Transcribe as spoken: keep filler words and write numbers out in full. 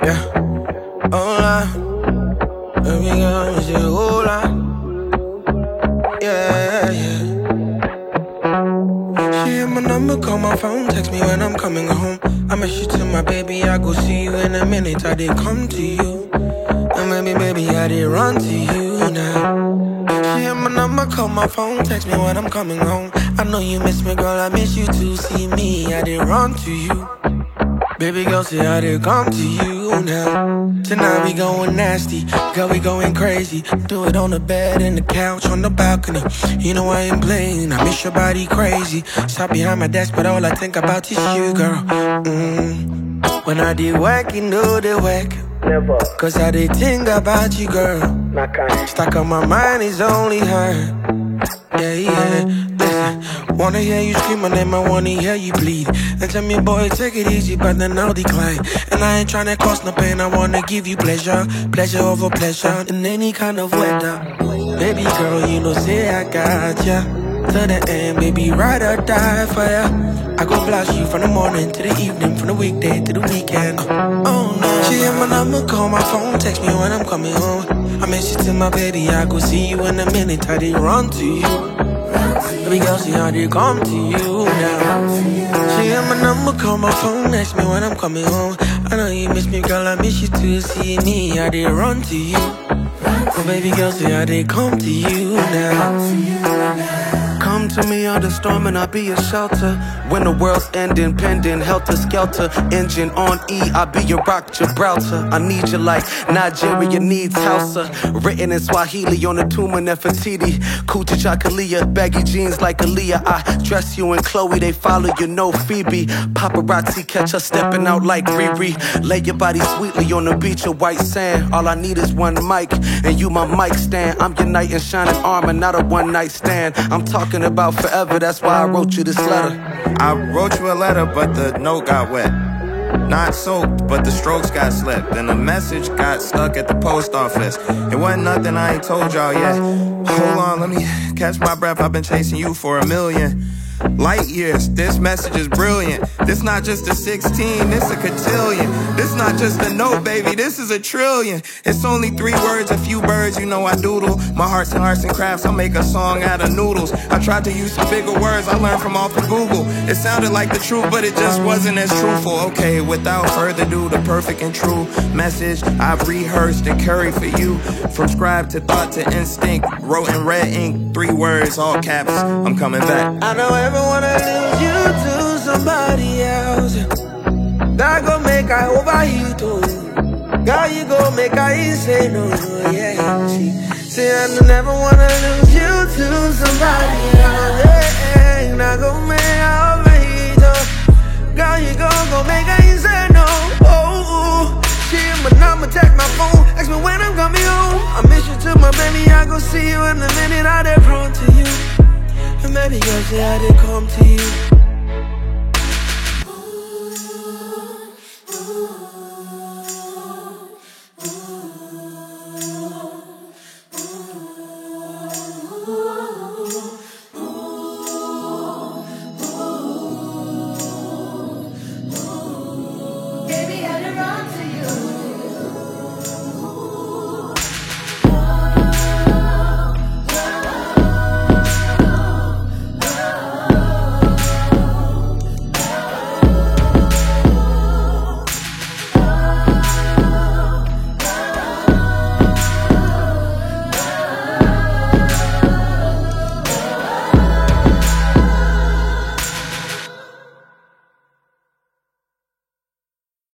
Yeah, hola. Baby girl, you say hola. Yeah, yeah. She hit my number, call my phone, text me when I'm coming home. I miss you to my baby, I go see you in a minute. I did come to you, and maybe, maybe I did run to you now. She hit my number, call my phone, text me when I'm coming home. I know you miss me, girl, I miss you too. See me, I did run to you. Baby girl, say I did come to you now. Tonight we going nasty, girl, we going crazy. Do it on the bed, in the couch, on the balcony. You know I ain't playing, I miss your body crazy. Stop behind my desk, but all I think about is you, girl. Mm. When I did work, you know the work. Never. Cause I did think about you, girl. Not kind. Stuck on my mind is only her. Yeah, yeah, listen. Wanna hear you scream my name, I wanna hear you bleed. And tell me, boy, take it easy, but then I'll decline. And I ain't tryna cause no pain, I wanna give you pleasure. Pleasure over pleasure, in any kind of weather. Baby girl, you know, say I got ya. To the end, baby, ride or die for ya. I go blast you from the morning to the evening, from the weekday to the weekend. uh, Oh no. She hit my number, call my phone, text me when I'm coming home. I miss you to my baby, I go see you in a minute. I did run to you. Baby girl, see I did come to you now. She hit my number, call my phone, text me when I'm coming home. I know you miss me, girl, I miss you too. See me, I did run to you. Oh baby girl, see I did come to you now. Come to me under storm and I'll be your shelter. When the world's ending, pending, helter-skelter. Engine on E, I'll be your rock Gibraltar. I need you like Nigeria needs Hausa. Written in Swahili on the tomb of Nefertiti. Kucha Chakalia, baggy jeans like Aaliyah. I dress you in Chloe, they follow you, no Phoebe. Paparazzi catch her stepping out like Riri. Lay your body sweetly on the beach of white sand. All I need is one mic, and you my mic stand. I'm your knight in shining armor, not a one-night stand. I'm talking about forever, that's why I wrote you this letter. I wrote you a letter, but the note got wet. Not soaked, but the strokes got slipped. And the message got stuck at the post office. It wasn't nothing I ain't told y'all yet. Hold on, let me catch my breath. I've been chasing you for a million light years. This message is brilliant. This not just a sixteen, this a cotillion. This not just a note, baby, this is a trillion. It's only three words, a few birds, you know I doodle. My hearts and arts and crafts, I'll make a song out of noodles. I tried to use some bigger words, I learned from off of Google. It sounded like the truth, but it just wasn't as truthful. Okay, without further ado, the perfect and true message I've rehearsed and carried for you. From scribe to thought to instinct, wrote in red ink, three words, all caps, I'm coming back. I don't ever wanna lose you to somebody else. That gon' make I overheat, oh. Girl, you gon' make I say no, yeah. She say I don't ever wanna lose you to somebody else. Yeah, that gon' make I overheat, oh. Girl, you gon' gon' make I say no, oh. She hit my number, text my phone, ask me when I'm coming home. I miss you to my baby, I go see you in a minute. I did run to you. And maybe girl, say I did come to you.